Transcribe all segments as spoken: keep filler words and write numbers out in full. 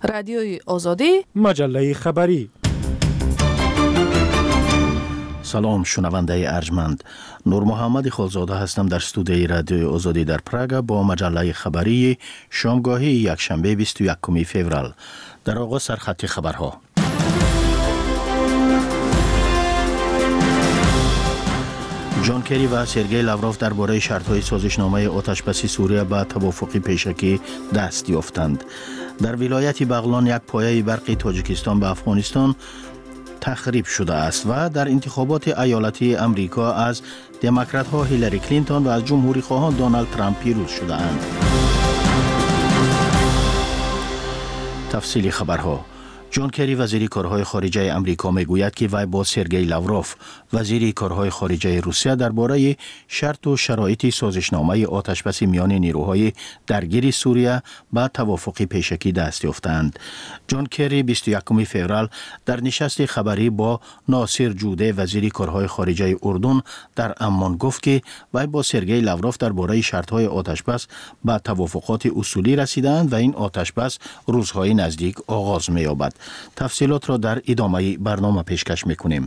رادیوی آزادی، مجله خبری. سلام شنونده ارجمند، نور محمد خالزاده هستم در استودیوی رادیوی آزادی در پراگ با مجله خبری شامگاهی یکشنبه بیست و یکم فوریه. در آغاز سرخط خبرها. جان کری و سرگئی لاوروف درباره شرط‌های سازشنامه آتشبسی سوریه به توافقی پیشکی دست یافتند. در ولایت بغلان یک پایه برق تاجیکستان به افغانستان تخریب شده است و در انتخابات ایالتی امریکا از دموکرات ها هیلاری کلینتون و از جمهوری خواهان دونالد ترامپ پیروز شده اند. تفصیل خبرها. جان کری وزیر کارهای خارجه امریکا میگوید که وی با سرگئی لاوروف وزیر کارهای خارجه روسیه درباره شرط و شرایط سازشنامه آتشبس میان نیروهای درگیر سوریه به توافقی پیشکی دست یافتند. جان کری بیست و یکم فوریه در نشست خبری با ناصر جوده وزیر کارهای خارجه اردن در عمان گفت که وی با سرگئی لاوروف درباره شرط‌های آتشبس به توافقات اصولی رسیدند و این آتشبس روزهای نزدیک آغاز می‌یابد. تفصیلات را در ادامه برنامه پیشکش میکنیم.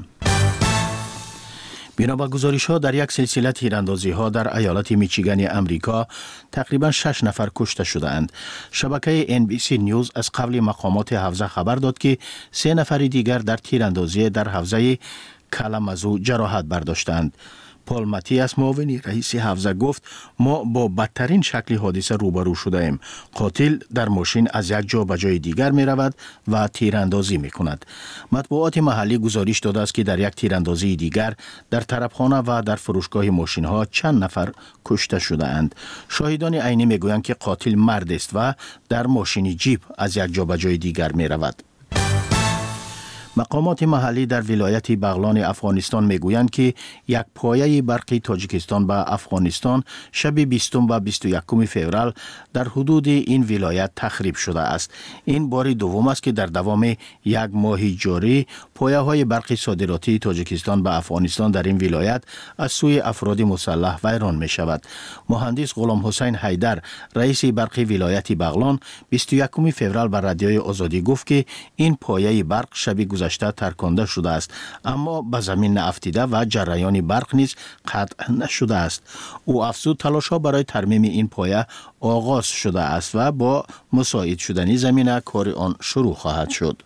بنا به گزارش‌ها در یک سلسله تیراندازی‌ها در ایالت میچیگان امریکا تقریباً شش نفر کشته شدند. شبکه ان بی سی نیوز از قبل مقامات حوزه خبر داد که سه نفر دیگر در تیراندازی در حوزه کلامزو جراحت برداشتند. پال ماتیاس معاون رئیس حوزه گفت ما با بدترین شکل حادثه روبرو شده ایم. قاتل در ماشین از یک جا به جای دیگر می رود و تیراندازی می کند. مطبوعات محلی گزارش داده است که در یک تیراندازی دیگر در طرفخانه و در فروشگاه ماشین ها چند نفر کشته شده اند. شاهدان عینی می گویند که قاتل مرد است و در ماشین جیپ از یک جا به جای دیگر می رود. مقامات محلی در ولایت بغلان افغانستان میگویند که یک پایه برق تاجیکستان به افغانستان شب بیستم و بیست و یکم فوریه در حدود این ولایت تخریب شده است. این بار دوم است که در دوام یک ماه جاری پایه های برق صادراتی تاجیکستان به افغانستان در این ولایت از سوی افراد مسلح ویران می شود. مهندس غلام حسین حیدر رئیس برق ولایت بغلان بیست و یکم فوریه به رادیوی آزادی گفت که این پایه برق شب گذشته ترکانده شده است، اما به زمین نافتیده و جریان برق نیز قطع نشده است. او افزود تلاش‌ها برای ترمیم این پایه آغاز شده است و با مساعد شدن زمینه کار آن شروع خواهد شد.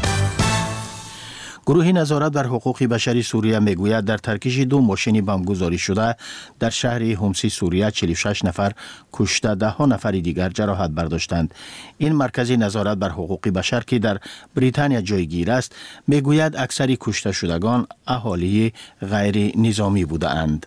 گروه نظارت بر حقوق بشری سوریه میگوید در ترکیش دو ماشین بمبگذاری شده در شهر همسی سوریه چهل و شش نفر کشته، ده ها نفر دیگر جراحت برداشتند. این مرکز نظارت بر حقوق بشر که در بریتانیا جایگیر است میگوید اکثر کشته شدگان اهالی غیر نظامی بودند.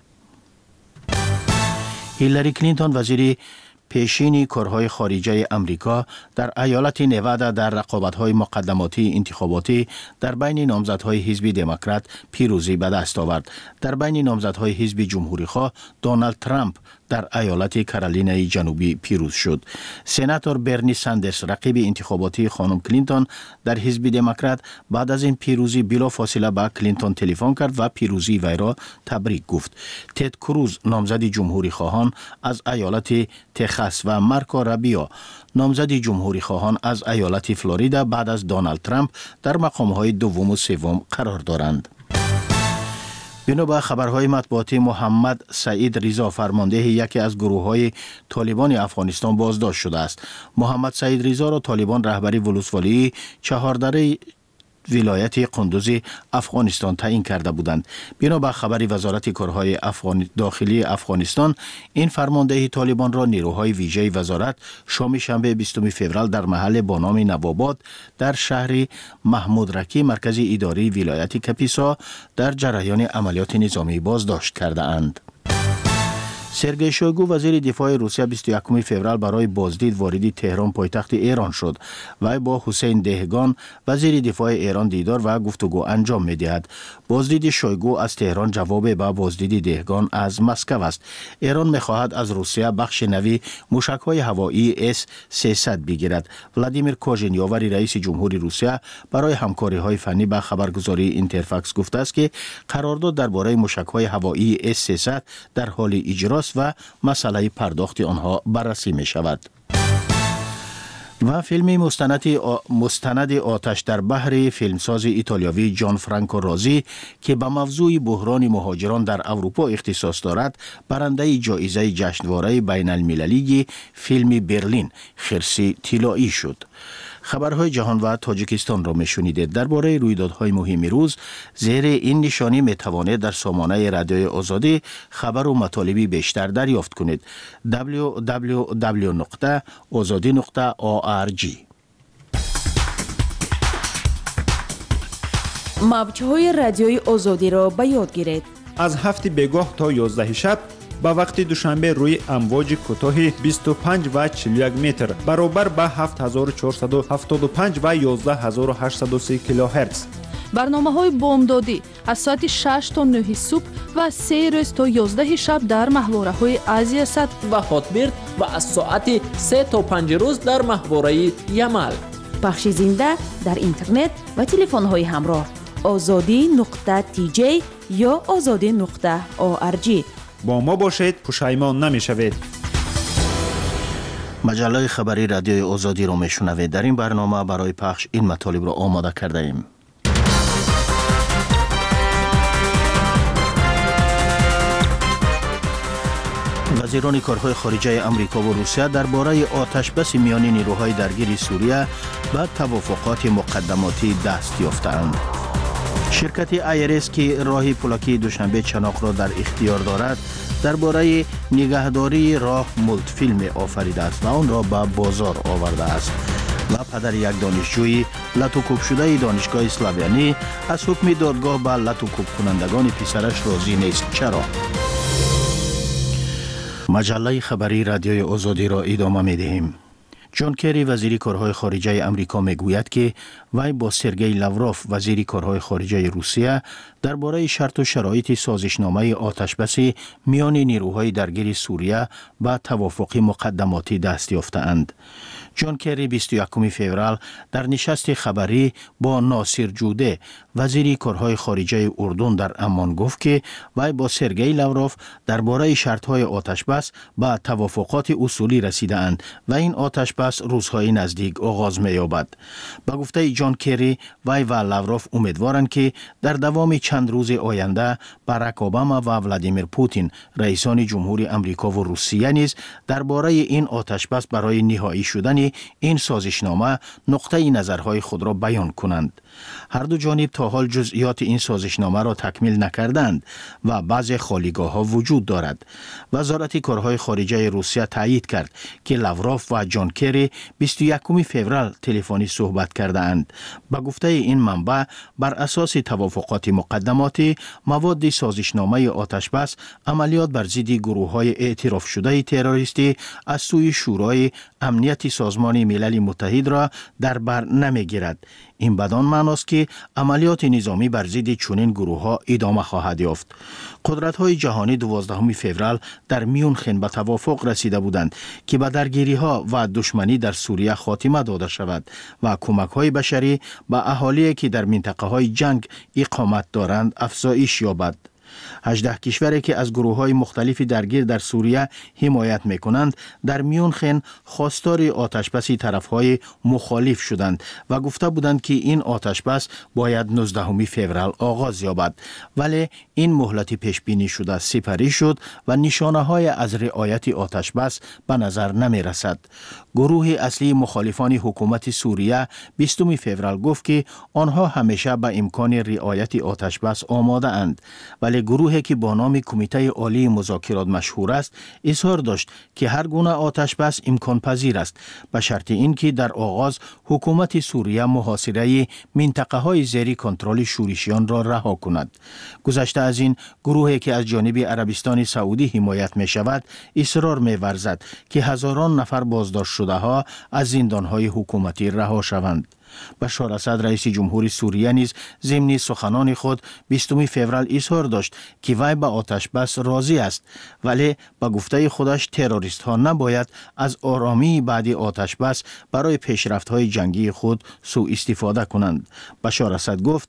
هیلاری کلینتون وزیر پیشین کارهای خارجه امریکا در ایالت نوادا در رقابت‌های مقدماتی انتخاباتی در بین نامزدهای حزب دموکرات پیروزی به دست آورد. در بین نامزدهای حزب جمهوری‌خواه دونالد ترامپ در ایالت کارولینای جنوبی پیروز شد. سناتور برنی ساندرز رقیب انتخاباتی خانم کلینتون در حزب دموکرات بعد از این پیروزی بلافاصله به کلینتون تلفن کرد و پیروزی وی را تبریک گفت. تد کروز نامزد جمهوری خواهان از ایالت تگزاس و مارکو رابیو نامزد جمهوری خواهان از ایالت فلوریدا بعد از دونالد ترامپ در مقام‌های دوم و سوم قرار دارند. بنا به خبرهای مطبوعاتی محمد سعید رضا فرمانده یکی از گروه‌های طالبان افغانستان بازداشت شده است. محمد سعید رضا را طالبان رهبری ولسوالی چهاردره ولایت قندوز افغانستان تعیین کرده بودند. بنا به خبر وزارت کارهای افغان داخلی افغانستان، این فرماندهی طالبان را نیروهای ویژه وزارت شام شنبه بیستم فوریه در محل با نام نواباد در شهر محمود رکی مرکز اداری ولایت کاپیسا در جریان عملیات نظامی بازداشت کرده اند. سرگئی شویگو وزیر دفاع روسیه بیست و یکم فوریه برای بازدید وارد تهران پایتخت ایران شد. وی با حسین دهگان وزیر دفاع ایران دیدار و گفتگو انجام می‌دهد. بازدید شویگو از تهران جواب به بازدید دهگان از مسکو است. ایران می‌خواهد از روسیه بخش نوی موشک‌های هوایی اس سیصد بگیرد. ولادیمیر کوژنیووری رئیس جمهوری روسیه برای همکاری‌های فنی به خبرگزاری اینترفاکس گفته است که قرارداد درباره موشک‌های هوایی اس سیصد در حال اجرا و مسئله پرداخت آنها بررسی می شود. و فیلم مستند مستند آتش در بحر فیلمساز ایتالیایی جان فرانکو رازی که به موضوع بحران مهاجران در اروپا اختصاص دارد، برنده جایزه جشنواره بین المللی فیلم برلین خرسی طلایی شد. خبرهای جهان و تاجیکستان را میشنیدید. درباره رویدادهای مهم روز زیر این نشانی میتوانید در سامانه رادیوی آزادی خبر و مطالبی بیشتر دریافت کنید. دبلیو دبلیو دبلیو نقطه آزادی نقطه او آر جی. موج‌های رادیوی آزادی را به یاد گیرید. از هفت بگاه تا یازده شب با وقت دوشنبه روی امواج کوتاه بیست و پنج و چهل و یک متر برابر با هفت هزار و چهارصد و هفتاد و پنج و یازده هزار و هشتصد و سی کیلوهرتز. برنامه‌های بامدادی از ساعت شش تا نه صبح و سه روز تا یازده شب در محوره‌های آسیا صد و هاتبرد و از ساعت سه تا پنج روز در محوره یمل. پخش زنده در اینترنت و تلفن‌های همراه آزادی نقطه تی جی یا آزادی نقطه او آر جی. با ما باشید، پشیمان نمی‌شوید. مجله خبری رادیوی آزادی را میشنوید. در این برنامه برای پخش این مطالب را آماده کرده ایم. وزیران کارهای خارجه آمریکا و روسیه درباره آتشبس میان نیروهای درگیر سوریه به توافقات مقدماتی دست یافتند. شرکت ایرس که راه پلاکی دوشنبه چناق را در اختیار دارد درباره نگهداری راه مولت فیلم آفریده است و آن را به بازار آورده است. و پدر یک دانشجوی لطوکوب شده دانشگاه اسلاویانی از حکم دادگاه به لطوکوب کنندگان پسرش راضی نیست. چرا؟ مجله خبری رادیوی آزادی را ادامه می‌دهیم. جان کری وزیر کارهای خارجه آمریکا میگوید که وی با سرگئی لاوروف وزیر کارهای خارجه روسیه درباره شرط و شرایط سازشنامه آتشبس میان نیروهای درگیر سوریه به توافق مقدماتی دست یافته‌اند. جان کری بیست و یکم فوریه در نشست خبری با ناصر جوده وزیر کارهای خارجه اردن در عمان گفت که وی با سرگئی لاوروف درباره شرط‌های آتشبس به توافقات اصولی رسیده‌اند و این آتشبس روزهای نزدیک آغاز می‌یابد. با گفته جان کری، وی و لاوروف امیدوارند که در دوام چند روز آینده باراک اوباما و ولادیمیر پوتین رئیسان جمهوری آمریکا و روسیه نیز درباره این آتشبس برای نهایی شدن این سازشنامه نقطه نظرهای خود را بیان کنند. هر دو جانب تا حال جزئیات این سازشنامه را تکمیل نکردند و بعضی خالیگاه ها وجود دارد. وزارت کارهای خارجه روسیه تایید کرد که لاوروف و جان کری بیست و یکم فوریه تلفنی صحبت کرده اند. با گفته این منبع بر اساس توافقات مقدماتی مواد سازشنامه آتشبس عملیات بر ضد گروه‌های اعتراف شده تروریستی از سوی شورای امنیت سازمان ملل متحد را در بر نمیگیرد. این بدان معناست که عملیات نظامی بر ضد چنین گروه‌ها ادامه خواهد یافت. قدرت‌های جهانی دوازدهم فوریه در میونخن به توافق رسیده بودند که به درگیری‌ها و دشمنی در سوریه خاتمه داده شود و کمک‌های بشری به اهالی که در منطقه‌های جنگ اقامت دارند افزایش یابد. هجده کشوری که از گروه‌های مختلف درگیر در سوریه حمایت می‌کنند در میونخن خواستار آتشبس طرف‌های مخالف شدند و گفته بودند که این آتشبس باید نوزدهم فوریه آغاز یابد، ولی این مهلت پیش بینی شده سپری شد و نشانه‌های از رعایت آتشبس به نظر نمی‌رسد. گروه اصلی مخالفان حکومت سوریه بیستم فوریه گفت که آنها همیشه به امکان رعایت آتشبس آماده اند، ولی گروهی که با نام کمیته عالی مذاکرات مشهور است اظهار داشت که هر گونه آتشبس امکان پذیر است به شرط اینکه در آغاز حکومت سوریه محاصره منطقه های زیر کنترل شورشیان را رها کند. گذشته از این، گروهی که از جانب عربستان سعودی حمایت می شود اصرار می ورزد که هزاران نفر بازداشت شده ها از زندان های حکومتی رها شوند. بشار اسد رئیس جمهوری سوریه نیز ضمن سخنان خود بیستم فوریه اظهار داشت که وی به آتشبس راضی است، ولی با گفته خودش تروریست ها نباید از آرامی بعد آتشبس برای پیشرفت های جنگی خود سوء استفاده کنند. بشار اسد گفت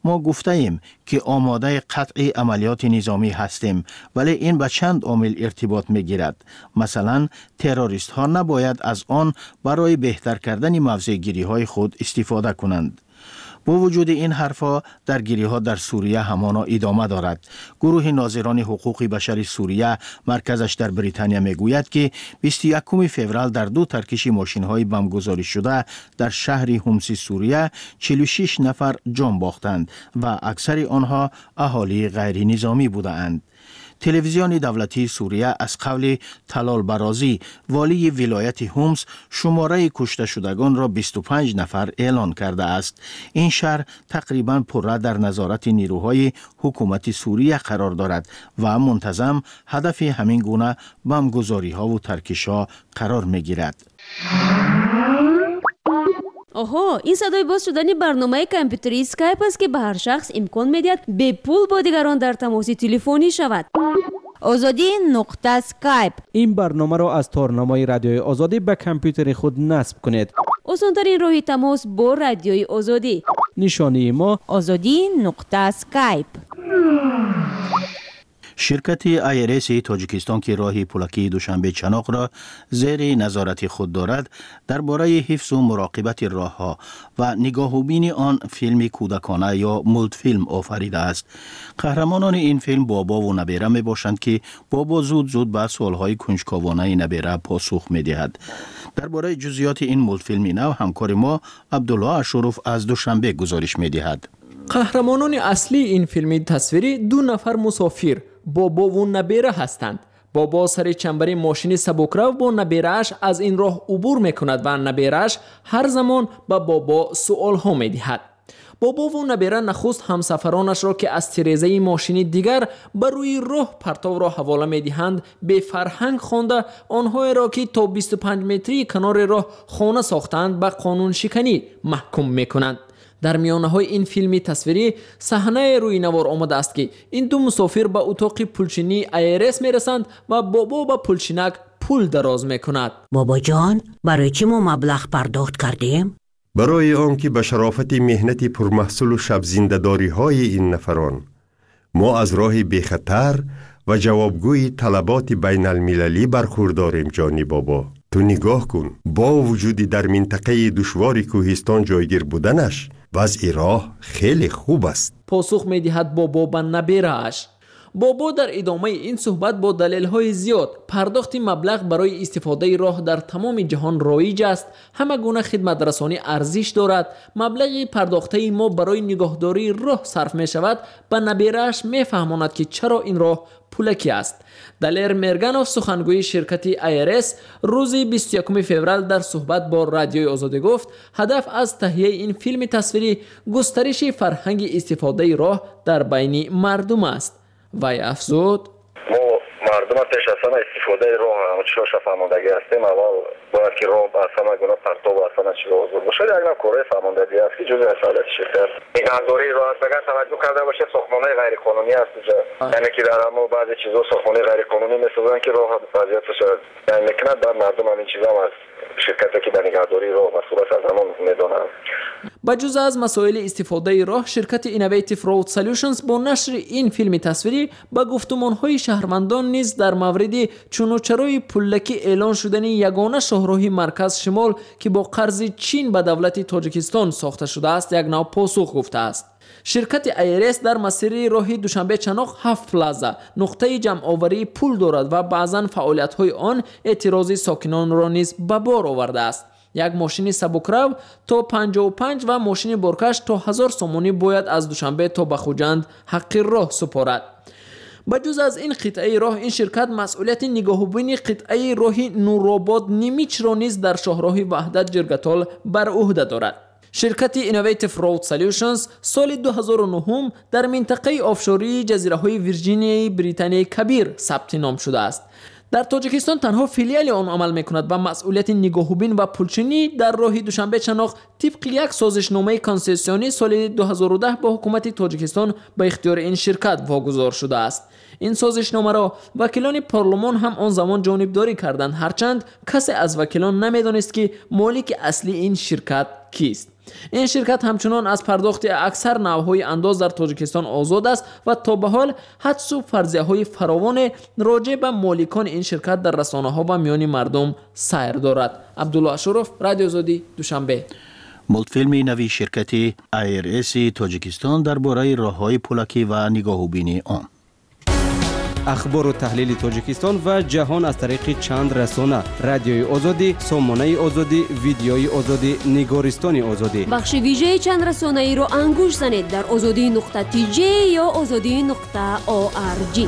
ما گفته ایم که آماده قطع عملیات نظامی هستیم، ولی این به چند عامل ارتباط می گیرد. مثلا تروریست ها نباید از آن برای بهتر کردن موضع گیری های خود استفاده کنند. با وجود این حرفا، درگیری ها در سوریه همانا ادامه دارد. گروه ناظران حقوق بشر سوریه مرکزش در بریتانیا میگوید که بیست و یکم فوریه در دو ترکش ماشین های بمبگذاری شده در شهر حمص سوریه چهل و شش نفر جان باختند و اکثر آنها اهالی غیر نظامی بودند. تلویزیون دولتی سوریه از قول طلال برازی والی ولایت حمص شماره کشته شدگان را بیست و پنج نفر اعلان کرده است. این شهر تقریبا پره در نظارت نیروهای حکومت سوریه قرار دارد و منتظم هدف همین گونه بمبگذاری ها و ترکش ها قرار می گیرد. آها، این صدای باز شدن برنامه کامپیوتری اسکایپ است که به هر شخص امکان میدهد به پول با دیگران در تماس تلفنی شود. آزادی نقطه اسکایپ. این برنامه را از تارنمای رادیوی آزادی به کامپیوتر خود نصب کنید. آسان‌ترین راه تماس با رادیوی آزادی. نشانی ما آزادی نقطه اسکایپ. شرکت آیرس تاجیکستان که راه پولکی دوشنبه چناق را زیر نظارت خود دارد، درباره حفظ و مراقبت راهها و نگاهوبین آن فیلم کودکانه یا مولت فیلم آفریده است. قهرمانان این فیلم بابا و نبیره می باشند که بابا زود زود به سوالهای کنجکاوانه نبیره پاسخ می دهد. درباره جزئیات این مولت فیلم نو همکار ما عبدالله اشرف از دوشنبه گزارش می دهد. قهرمانان اصلی این فیلم تصویری دو نفر مسافر بابا و نبیره هستند. بابا سر چنبر ماشین سبکرو با نبیره‌اش از این راه عبور میکند و نبیره‌اش هر زمان به بابا سوال ها میدهد. بابا و نبیره نخست همسفرانش را که از تیریزه ماشین دیگر بر روی راه پرتو را حواله میدهند به فرهنگ خوانده آنهایی را که تا بیست و پنج متری کنار راه خانه ساختند به قانون شکنی محکوم میکنند. در میانه های این فیلمی تصویری صحنه روی نوار آمده است که این دو مسافر به اتاق پولچینی آیرس می رسند و بابا به پولچینک پول دراز می کند. بابا جان، برای چی ما مبلغ پرداخت کردیم؟ برای آنکه به شرافت مهنت پرمحصول و شب زنده‌داری های این نفران ما از راه بیخطر و جوابگوی طلبات بین المللی برخورداریم. جانی بابا، تو نگاه کن، با وجود در منطقه دشوار کوهستان جایگیر بودنش وضع راه خیلی خوب است. پاسخ می دهد بابا به نبیره‌اش. بابا در ادامه این صحبت با دلیل‌های زیاد پرداخت مبلغ برای استفاده راه در تمام جهان رایج است، همه گونه خدمت رسانی ارزش دارد، مبلغ پرداخته ما برای نگهداری راه صرف می شود، به نبیره‌اش می فهماند که چرا این راه پولکی است. دلیر مرگانوف سخنگوی شرکت آیرس روز بیست و یکم فوریه در صحبت با رادیوی آزادی گفت هدف از تهیه این فیلم تصویری گسترش فرهنگ استفاده راه در بین مردم است. وی افزود ما مردم پیش از همه استفاده راه همچنان فهماندگی هستیم. اول باید که راه از همه گونه پرتاب و از همه چیز آزاد باشه. یک نوع کره فهماندگی است که جزء فعالیت شرکت نگهداری راه است. اگر توجه کرده باشه ساختمان غیر قانونی است اینجا، یعنی که در اما بعضی چیزا ساختمان غیر قانونی میسازن که راه وضعیتش یعنی میکنه. بعد مردم همین چیزا هم از شرکتی که به نگهداری راه مسئول است از همون میدونن. بجز از مسائل استفاده راه، شرکت اینویتیو رود سولوشنز با نشر این فیلم تصویری با گفتمان‌های شهروندان نیز در مورد چونوچرای پولکی اعلان شدن یگانه شاهراه مرکز شمال که با قرض چین به دولت تاجیکستان ساخته شده است یک نوع پاسخ گفته است. شرکت آیرس در مسیر راه دوشنبه چناق هفت پلازا نقطه جمع آوری پول دارد و بعضا فعالیت‌های آن اعتراض ساکنان را نیز به بار آورده است. یک ماشین سبکرو تا پنجاه و پنج و ماشین برکش تا هزار سومونی باید از دوشنبه تا به خوجند حق راه سپارد. بجز از این قطعه راه، این شرکت مسئولیت نگاهبانی قطعه راه نورآباد نیمیچ را نیز در شاهراه وحدت جرگتال بر عهده دارد. شرکت اینویتیو رود سولوشنز سال دو هزار و نه در منطقه آفشوری جزیره های ویرجینیای بریتانیای کبیر ثبت نام شده است. در تاجیکستان تنها فیلیال آن عمل میکند و مسئولیت نگاهوبین و پولچینی در راه دوشنبه چناق طبق یک سازشنامه کنسسیونی سال دو هزار و ده با حکومت تاجیکستان به اختیار این شرکت واگذار شده است. این سازشنامه را وکیلان پارلمان هم آن زمان جانبداری کردند، هرچند کسی از وکیلان نمیدانست که مالک اصلی این شرکت کیست. این شرکت همچنان از پرداخت اکثر نوهای انداز در تاجیکستان آزاد است و تا به حال حدس و فرضیه‌های فراوان راجع به مالکان این شرکت در رسانه‌ها و میان مردم سیر دارد. عبدالله اشرف، رادیو آزادی، دوشنبه. مولتفیلمی نوی شرکت آی آر اس تاجیکستان درباره راه‌های پولکی و نگاهوبینی آن. اخبار و تحلیل تاجیکستان و جهان از طریق چند رسانه: رادیوی آزادی، سامانه آزادی، ویدیوی آزادی، نگارستان آزادی. بخش ویژه چند رسانه ای رو انگوش زنید در آزادی نقطه تی جی یا آزادی نقطه او آر جی.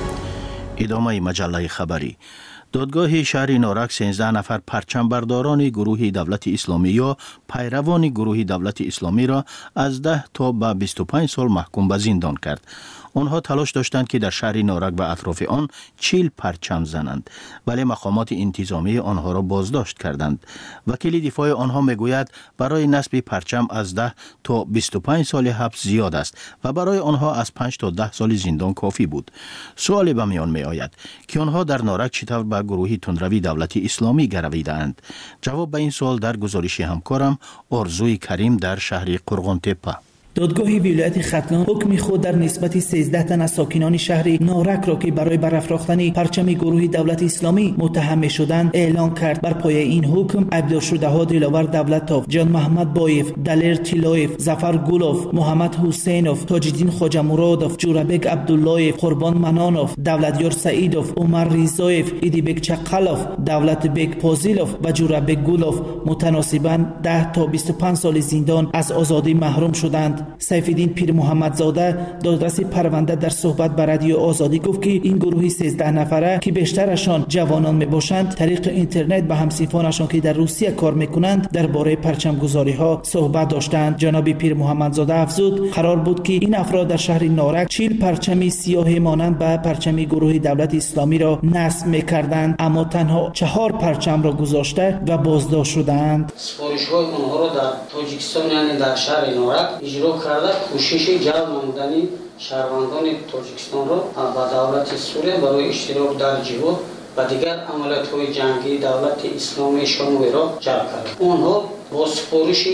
ادامه مجله خبری. دادگاه شهر نارک سیزده نفر پرچم برداران گروه دولت اسلامی یا پیروان گروه دولت اسلامی را از ده تا به بیست و پنج سال محکوم به زندان کرد. آنها تلاش داشتند که در شهر نارک و اطراف آن چیل پرچم زنند، ولی مقامات انتظامی آنها را بازداشت کردند. وکیل دفاع آنها میگوید برای نصب پرچم از ده تا بیست و پنج سال حبس زیاد است و برای آنها از پنج تا ده سال زندان کافی بود. سوالی به میان می آید که آنها در نارک چطور به گروه تندروی دولت اسلامی گرویدند؟ جواب به این سوال در گزارش همکارم آرزوی کریم در شهر قرغن‌تپه. دادگاه ولایت ختلان حکم خود در نسبت سیزده تن از ساکنان شهر نارک را که برای برافراختن پرچم گروه دولت اسلامی متهم شدند اعلان کرد. بر پایه این حکم عبدالله شده ها دلاور دولتوف، جان محمد بایف، دلیر تیلایف، ظفر گلوف، محمد حسینوف، تاجدین خواجه مرادوف، جورابک عبداللهیف، قربان منانوف، دولتیار سعیدوف، عمر ریزایف، ایدیبک چقلوف، دولت بیگ پازیلوف و جورابک گلوف متناسباً ده تا بیست و پنج سال زندان از آزادی محروم شدند. سیفالدین پیر محمدزاده دادرس پرونده در صحبت با رادیو آزادی گفت که این گروه سیزده نفره که بیشترشان جوانان میباشند طریق اینترنت به همسیفانشان که در روسیه کار میکنند درباره پرچم گذاری ها صحبت داشتند. جناب پیر محمدزاده افزود قرار بود که این افراد در شهر نارک چیل پرچمی سیاه مانند به پرچم گروه دولت اسلامی را نصب میکردند، اما تنها چهار پرچم را گذاشته و بازداشت شدند. سفارش های اونها را در تاجیکستان یعنی در شهر نارک اجرا کرده کوشش جلب نمودن شهروندان تاجیکستان را با دولت سوریه برای اشتراک در جهاد و دیگر عملیات های جنگی دولت اسلامی شامل را جلب کرده. آنها با سفارش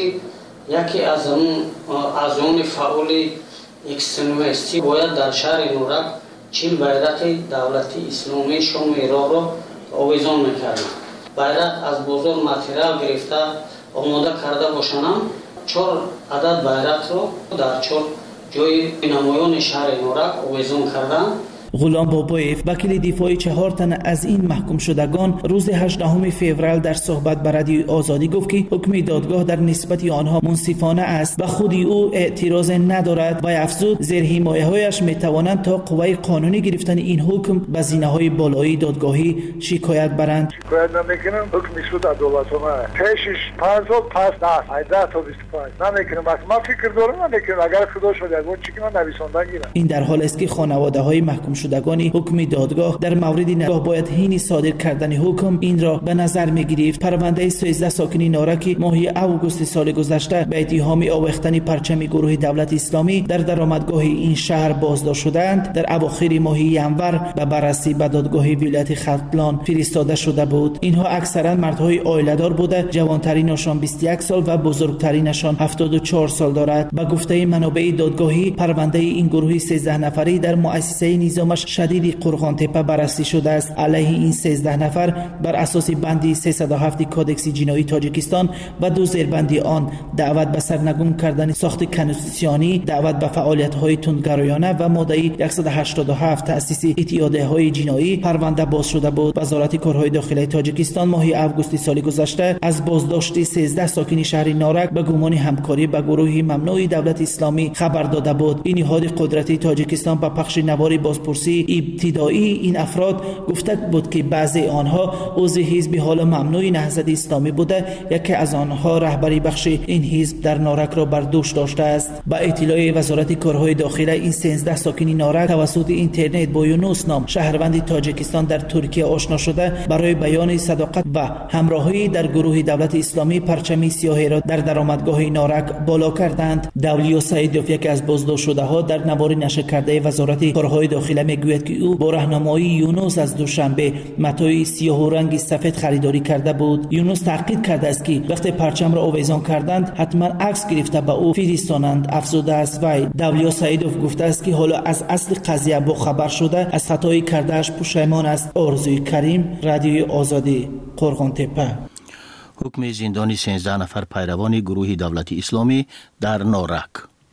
یکی از اون از اون فعال اکستریمیستی باید در شهر نارک چیل بیرق دولت اسلامی شامل را آویزان میکردند. بیرق از بازار متریال گرفته آماده کرده باشند. چهار عدد بیرق را در چهار جای نمایان شهر نارک آویزان کردند. غلام بابایف وکیل دفاع چهار تن از این محکوم شدگان روز هجدهم فوریه در صحبت با رادیو آزادی گفت که حکم دادگاه در نسبت آنها منصفانه است و خود او اعتراض ندارد و افزود زیر حمایه‌هایش میتوانند تا قوه قانونی گرفتن این حکم به زینه‌های بالایی دادگاهی شکایت برند. شکایت نمیکنم، حکم شد عدالتانه. پیشش پنج سال پس نه، ده تا بیست و پنج نمیکنم. بس ما فکر دارم نمیکنم اگر خدا شده اون چیزی من نویسنده گیرم. این در حال است که خانواده‌های محکوم شدگان حکم دادگاه در مورد نگاه باید حین صادر کردن حکم این را به نظر می‌گرفت. پرونده سیزده ساکنی نارک ماه اوگوست سال گذشته به اتهام آویختن پرچم گروه دولت اسلامی در درآمدگاه این شهر بازداشت شدند در اواخر ماه ینور به بررسی به دادگاه ولایت ختلان فرستاده شده بود. اینها اکثرا مردهای عائله‌دار بوده، جوانترینشان بیست و یک سال و بزرگترینشان هفتاد و چهار سال دارد. به گفته منابع دادگاهی پرونده این گروه سیزده نفری در مؤسسه نظامش شدید قرغن‌تپه بررسی شده است. علیه این سیزده نفر بر اساس بند سیصد و هفت کادکس جنایی تاجیکستان و دو زیربند آن دعوت به سرنگون کردن ساخت کنستیتوسیونی، دعوت به فعالیت‌های تندگرایانه و ماده صد و هشتاد و هفت تأسیس اتحادیه‌های جنایی پرونده باز شده بود. وزارت کارهای داخلی تاجیکستان ماه اوگوست سال گذشته از بازداشت سیزده ساکن شهر نارک به گمان همکاری با گروه ممنوع دولت اسلامی خبر داده بود. این نهاد قدرتی تاجیکستان با پخش نوار بازپرسی ابتدایی این افراد گفته بود که بعضی آنها عضو حزب حال ممنوع نهضت اسلامی بوده، یکی از آنها رهبری بخش این حزب در نارک را بر دوش داشته است. با اطلاع وزارت کارهای داخلی این سیزده ساکن نارک توسط اینترنت با یونس نام شهروند تاجیکستان در ترکیه آشنا شده برای بیان صداقت و همراهی در گروه دولت اسلامی پرچم سیاه را در درآمدگاه نارک بالا کردند. دولیا سعیدوف یکی از بازداشت شده ها در نوار نشر کرده وزارت کارهای داخلی میگوید که او با راهنمایی یونس از دوشنبه متای سیاه و رنگ سفید خریداری کرده بود. یونس تاکید کرده است که وقتی پرچم را آویزان کردند حتما عکس گرفته به او فرستانند. افزوده است وی دولیا سعیدوف گفته است که حالا از اصل قضیه با خبر شده از خطای کردهش پشیمان است. آرزوی کریم، رادیوی آزادی، قرغان‌تپه. حکم زندانی سیزده نفر پیروان گروه دولت اسلامی در نارک.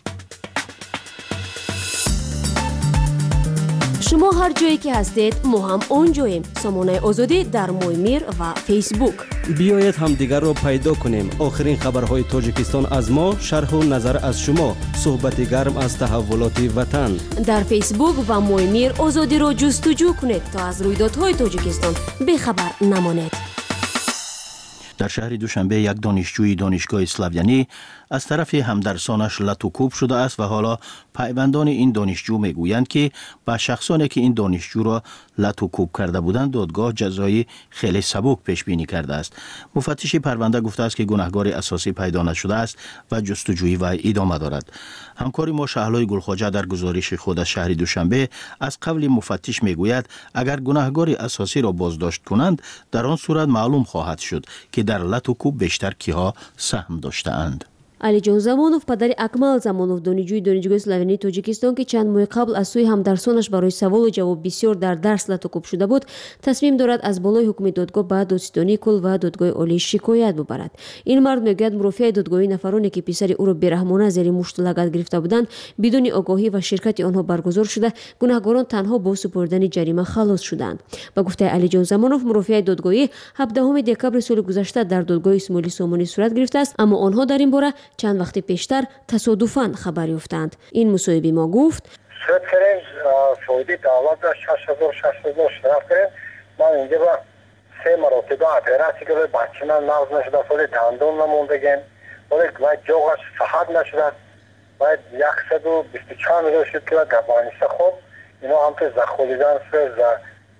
شما هر جایی که هستید ما هم اونجاییم. سامانه آزادی در مویمیر و فیسبوک. بیایید هم دیگر را پیدا کنیم. آخرین خبرهای تاجیکستان از ما، شرح و نظر از شما، صحبت گرم از تحولات وطن. در فیسبوک و مویمیر آزادی را جستجو کنید تا از رویدادهای تاجیکستان بخبر نمانید. در شهر دوشنبه یک دانشجوی دانشگاه اسلاویانی از طرف همدرسانش لطوکوب شده است و حالا پیوندان این دانشجو میگویند که با شخصانی که این دانشجو را لطوکوب کرده بودند دادگاه جزایی خیلی سبک پیش بینی کرده است. مفتش پرونده گفته است که گناهکار اساسی پیدا نشده است و جستجوی وی ادامه دارد. همکار ما شهلای گلخواجه در گزارش خود از شهر دوشنبه از قبل مفتش میگوید اگر گناهکار اساسی را بازداشت کنند در آن صورت معلوم خواهد شد که در لطوکوب بیشتر کیها سهم داشته‌اند. علیجان زمانов падари Акмал Замонов донишҷӯи донишгоҳи Славянии Тоҷикистон ки чанд моҳи қабл аз сӯи ҳамдарсонаш барои саволу ҷавоб бисёр дар дарс латокӯб шуда буд, тасмим дорад аз болои ҳукми додгоҳ ба додситонии кул ва додгоҳи олӣ шикоят бубарад. Ин мард мегӯяд мурофиаи додгоҳии нафароне ки писари ӯро бераҳмона зери мушту лагат гирифта буданд бидуни огоҳӣ ва ширкати онҳо баргузор шуда гунаҳгорон танҳо бо супоридани ҷарима халос шуданд. Ба гуфтаи Алиҷон Замонов мурофиаи додгоҳӣ ҳабдаҳуми декабри соли гузашта дар додгоҳи Исмоили Сомонӣ сурат гирифтааст, аммо онҳо дар ин бора чанд вақти пештар тасодуфан хабар ёфтанд. Ин мусоҳиби мо гуфт: суд кардем соиди давлат шаш ҳазор шашсад штраф кардем. ман инҷа ба се маротиба операция кардем, бачаам нағз нашуда, соли дандон намондагем, оли вай ҷоғаш саҳат нашуда, вай яксаду бисту чанд миллион шуд ки вай дар баниста хоб, ино ҳамто за холидан суд, за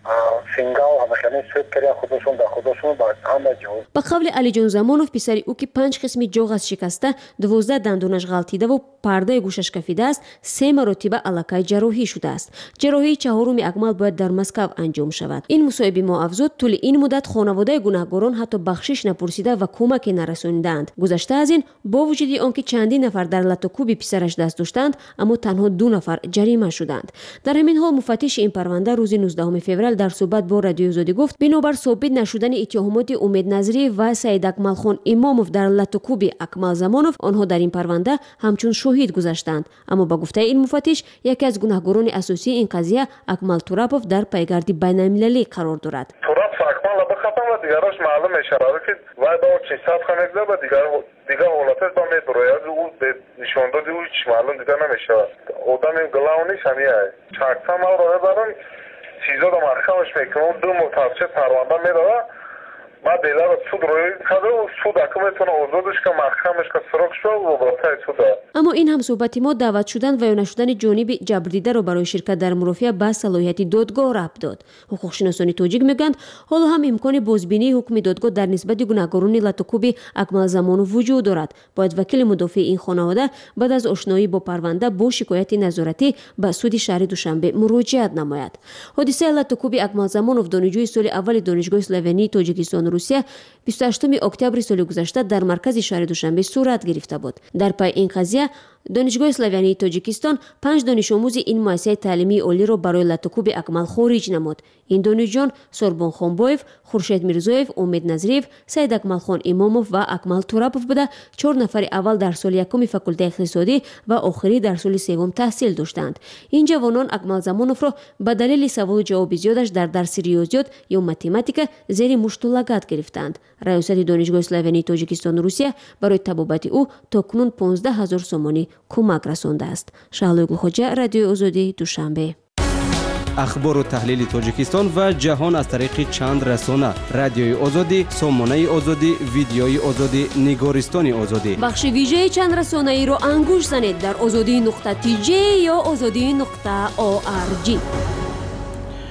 фингал ҳамаханин суд кардем худошон ба худошон ба ҳама ҷо. ба қавли Алиҷон Замонов писари ӯ ки панҷ қисми ҷоғ шикаста, дувоздаҳ дандонаш ғалтидаву пардаи гӯшаш кафидааст, се маротиба аллакай ҷарроҳӣ шудааст. ҷарроҳии чаҳоруми Акмал бояд дар Москав анҷом шавад. Ин мусоҳиби мо афзуд тӯли ин муддат хонаводаи гунаҳгорон ҳатто бахшиш напурсида ва кӯмаке нарасонидаанд. гузашта аз ин бо вуҷуди он ки чандин нафар дар латокӯби писараш даст доштанд, аммо танҳо ду нафар ҷарима шуданд. дар ҳамин ҳол муфаттиши ин парванда рӯзи нуздаҳуми феврал дар суҳбат бо радиои Озодӣ гуфт бинобар собит нашудани иттиҳомоти Умедназрӣ ва Саид Акмалхон Имомов дар латокӯби Акмал Замонов онҳо дар ин парванда ҳамчун шоҳид гузаштанд. аммо ба гуфтаи ин муфаттиш яке аз гунаҳгорони асосии ин қазия Акмал Турапов дар пайгарди байналмилалӣ қарор дорад. Турапов Акмал бихатам ва дигараш маълум мешавад ки вай ба чисат хамегда ба дигар дигар ҳолаташ ба меброяд ӯ бе нишондоди ӯ чӣ маълум дида намешавад. одами главни самия чаксам авро барам چیزا رو محکمش میکنم دو متوجه پرونده میداره بعد دیلا رو سود روی کرده و سود اکو میتونه آزادش که محکمش که سرک شد و براتای سوده. اما این هم صحبتی ما دعوت شدن و یا نشدن جانب جبردیده رو برای شرکت در مرافعه با صلاحیت دادگاه ربط داد. حقوق شناسانی توجیک میگن حالا هم امکان بازبینی حکم دادگاه در نسبت گناهکاران لاتوکوب اکمال زمانوف وجود دارد. باید وکیل مدافع این خانواده بعد از آشنایی با پرونده با شکایت نظارتی به سود شهر دوشنبه مراجعت نماید. حادثه لاتوکوب اکمال زمانوف دانشجوی سال اول دانشگاه اسلاویانی تاجیکستان روسیه بیست و هشتم اکتبر سال گذشته در مرکز شهر دوشنبه صورت گرفته بود. در پای این قضیه دانشگاه اسلاویانی تاجیکستان پنج دانش آموز این مؤسسه تعلیمی عالی را برای لاتوکوب اکمال خارج نمود. این دانشجویان سوربون خانبویف، خورشید میرزویف، امید نظریف، سید اکملخان اماموف و اکمل توراپوف بوده چهار نفر اول در سال یکم فاکولته اقتصادی و آخری در سال سوم تحصیل داشتند. این جوانان اکمل زمانوف را به دلیل سوال و جواب زیادش در درس ریاضیات یا متماتیک زیر مشت و لگد گرفتند. ریاست دانشگاه اسلاویانی تاجیکستان روسیه برای تبابت او تاکنون پانزده هزار سومانی کمک رسانده است. شهلای گلخواجه، رادیوی آزادی، دوشنبه. اخبار و تحلیل تاجیکستان و جهان از طریق چند رسانه: رادیوی آزادی، سامانه آزادی، ویدیوی آزادی، نگارستان آزادی. بخش ویژه چند رسانه ای را انگوش زنید در آزادی نقطه تی جی یا آزادی نقطه او آر جی.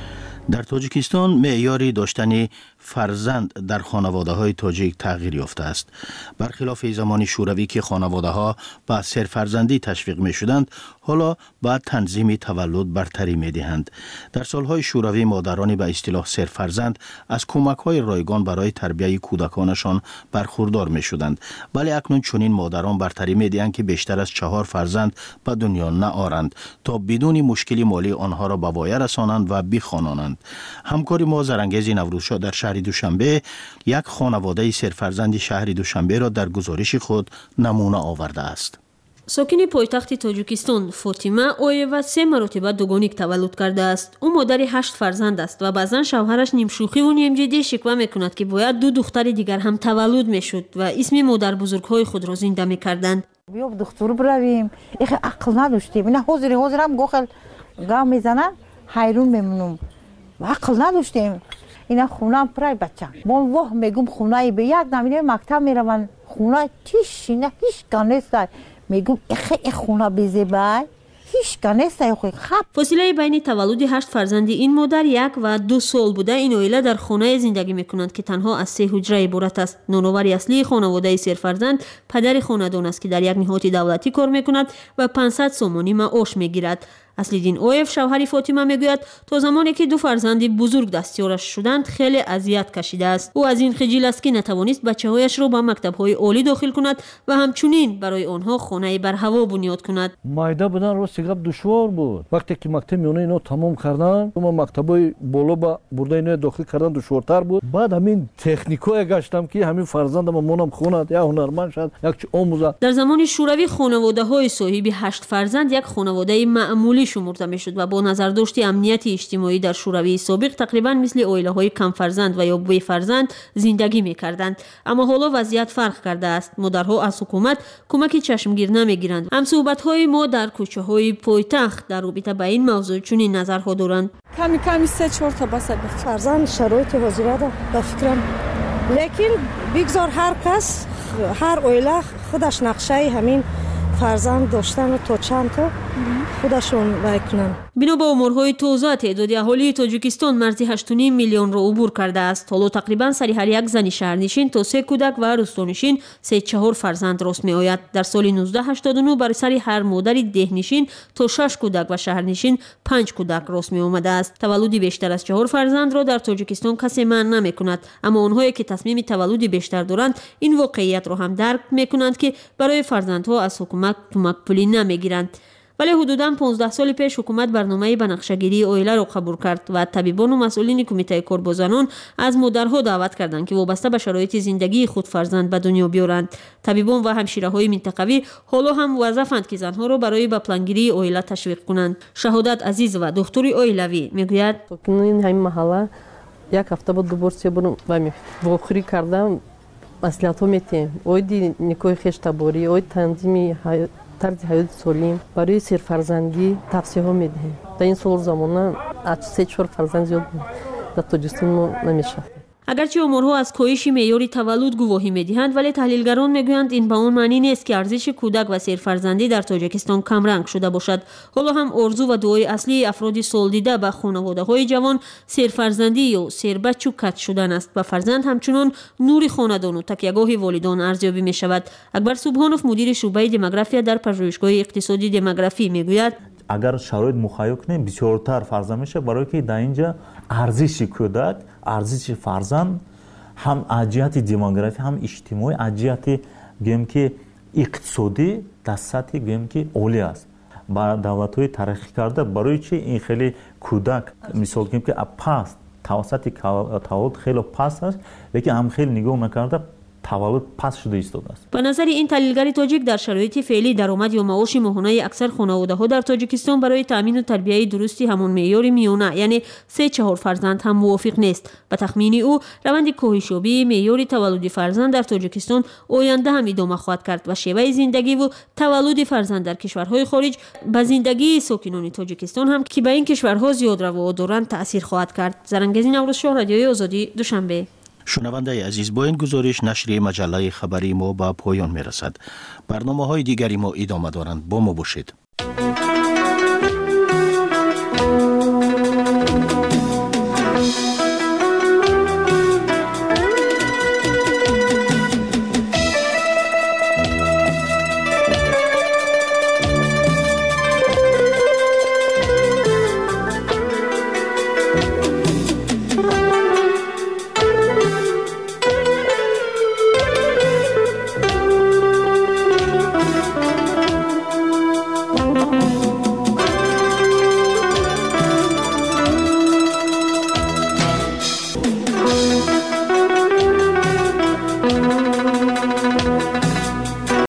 در تاجیکستان معیار داشتن فرزند در خانواده های تاجیک تغییر یافته است. برخلاف زمان شوروی که خانواده ها به سرفرزندی تشویق می شدند، حالا با تنظیم تولد برتری می دهند. در سالهای شوروی مادران به اصطلاح سرفرزند از کمک های رایگان برای تربیت کودکانشان برخوردار می شدند. ولی اکنون چنین مادران برتری می دهند که بیشتر از چهار فرزند به دنیا نآورند تا بدون مشکلی مالی آنها را به وایه رسانند و بخوانانند. همکار ما زرانگیز نوروزشاه در شهر دوشنبه یک خانواده سرفرزند شهر دوشنبه را در گزارش خود نمونه آورده است. ساکن پایتخت تاجیکستان فاطمه اویوا سه مرتبه دوگانیک تولد کرده است. او مادر هشت فرزند است و بعضا شوهرش نیم شوخی و نیم جدی شکوه میکند که باید دو دختر دیگر هم تولد میشد و اسم مادر بزرگهای خود را زنده میکردند. بیا دکتر برویم. اخ عقل نداشتیم. نه حاضر حاضرم گوخل گام میزنن حیرون میمونم. عقل نداشتیم. اینا خونه پرای بچه. من واه میگم خونه به یک نمیره مکتب میرون خونه تیش نه هیچ کنست. میگم اخ ای خونه بزیبای هیچ کنست خو خب. فاصله بین تولد هشت فرزند این مادر یک و دو سال بوده. این عائله در خانه زندگی میکنند که تنها از سه حجره عبارت است. نانآور اصلی خانواده سرفرزند پدر خاندان است که در یک نهاد دولتی کار میکند و پانصد سومانی معاش میگیرد. اصلیدین اویف شوهر فاطمه میگوید تا زمانی که دو فرزند بزرگ دستیارش شدند خیلی اذیت کشیده است. او از این خجل است که نتوانست بچه‌هایش را به مکتب‌های عالی داخل کند و همچنین برای آنها خانه بر هوا بنیاد کند. مایده بودن راست گپ دشوار بود. وقتی که مکتب میونه اینو تمام کردن، ما مکتبای بالا با برده اینو داخل کردن دشوارتر بود. بعد همین تکنیکای گشتم که همین فرزندم مونم خوند یا هنرمند شد یک چه آموزه. در زمان شوروی خانواده‌های صاحب هشت فرزند یک خانواده معمولی شمرده میشد و با نظرداشت امنیت اجتماعی در شوروی سابق تقریبا مثل عائله‌های کم فرزند و یا بی فرزند زندگی می‌کردند. اما حالا وضعیت فرق کرده است. مادرها از حکومت کمک چشمگیر نمی‌گیرند. هم صحبت‌های ما در کوچه‌های پایتخت در رابطه با این موضوع چنین نظرها دارند. کمی کمی سه چهار تا بس فرزند شرایط حاضره ده به فکرم، لیکن بگذار هر کس هر عائله خودش نقشه همین فرزند داشتن و تا چند تا خودشون بکنن. بنا به امورهای توزیع تعداد اهالی تاجیکستان مرزی هشت و نیم میلیون را عبور کرده است. حالا تقریبا سر هر یک زن شهرنشین تا سه کودک و روستانشین سه چهار فرزند راست می آید. در سال نوزده هشتاد و نه بر سر هر مادر دهنشین تا شش کودک و شهرنشین پنج کودک راست می آمده است. تولد بیشتر از چهار فرزند را در تاجیکستان کسی منع نمی کند، اما آنهایی که تصمیم تولد بیشتر دارند این واقعیت را هم درک می کنند که برای فرزندها از حکومت کمک پولی نمی گیرند. ولی حدوداً پانزده سال پیش حکومت برنامه بنفشه‌گیری عائله را قبول کرد و طبیبان و مسئولین کمیته کاربازان از مادرها دعوت کردند که وابسته به شرایط زندگی خود فرزند به دنیا بیارند. طبیبان و همشیره‌های منطقوی حالا هم وظیفه‌اند که زنها را برای به پلانگیری عائله تشویق کنند. شهادت عزیز و دکتر عائلوی میگوید این همین محله یک هفته بود دوبار سه بار و واخری کردم مسئولیت ها میتیم. اویدی نیکوی خیش تباری، اوید تنظیم طرز حیات سالم برای سرفرزندی توصیه ها میدهیم. در این سال زمانه از سه چهار فرزند زیاد در تاجیکستان نمیشه. اگرچه امورها از کاهش معیار تولد گواهی میدهند، ولی تحلیلگران میگویند این به آن معنی نیست که ارزش کودک و سرفرزندی در تاجیکستان کم رنگ شده باشد. حالا هم آرزو و دعای اصلی افراد سالدیده به خانواده‌های جوان سرفرزندی یا سربچه و کت شدن است و فرزند همچنان نور خاندان و تکیهگاه والدان ارزیابی می شود. اکبر سبحانوف مدیر شعبه دموگرافی در پژوهشگاه اقتصادی دموگرافی میگوید اگر شرایط مخیل کنیم بسیارتر فرزند میشه، برای که در اینجا ارزش کودک، ارزش فرزند هم از جهت دموگرافی هم اجتماعی از جهت گویم که اقتصادی در سطح گویم که عالی است. با دولت‌های ترقی کرده برای چی این خیلی کودک مثال گویم که پست توسط تولد خیلی پست است، لیکن هم خیلی نگاه نکرده تولد پس شده ایستاده است. به نظر این تحلیلگر تاجیک در شرایط فعلی درآمد یا معاش ماهانه اکثر خانواده‌ها در تاجیکستان برای تامین و تربیت درستی همان معیار میانه یعنی سه چهار فرزند هم موافق نیست. به تخمین او روند کاهش‌یابی معیار تولد فرزند در تاجیکستان آینده هم ادامه خواهد کرد و شیوه زندگی و تولد فرزند در کشورهای خارج به زندگی ساکنان تاجیکستان هم که به این کشورها زیاد روا دارند تأثیر خواهد کرد. زرانگیز نوروزشاه، رادیوی آزادی، دوشنبه. شنونده عزیز، با این گزارش نشر مجله خبری ما به پایان می رسد. برنامه های دیگری ما ادامه دارند. با ما باشید.